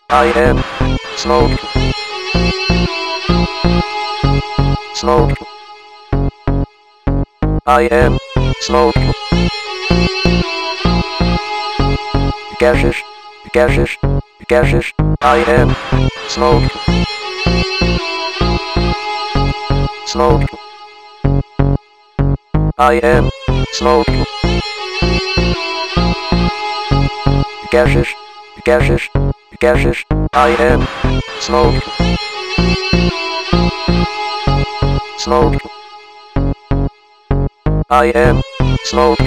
I am smoke. Smoke. I am smoke. Gaseous, gaseous, gaseous. I am smoke. Smoke. I am smoke. Gaseous, gaseous, gaseous. I am smoke. Smoke. I am smoke.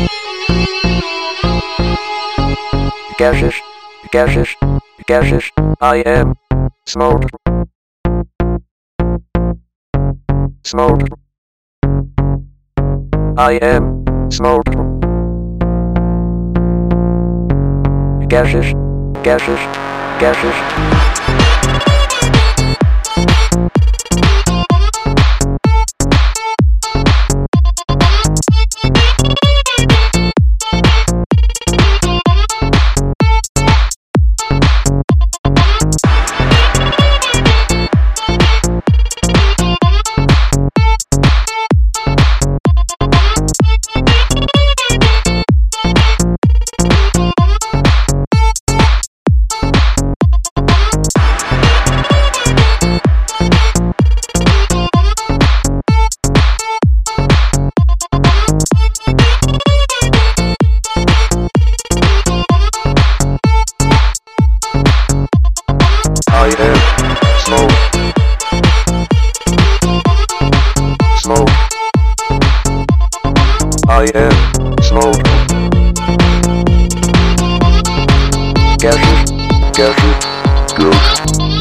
Gaseous, gaseous, gaseous. I am smoke. Smoke. I am smoke. Gaseous, gaseous, gaseous. I am smoke. Smoke. I am smoke. Gaseous, gaseous, gaseous.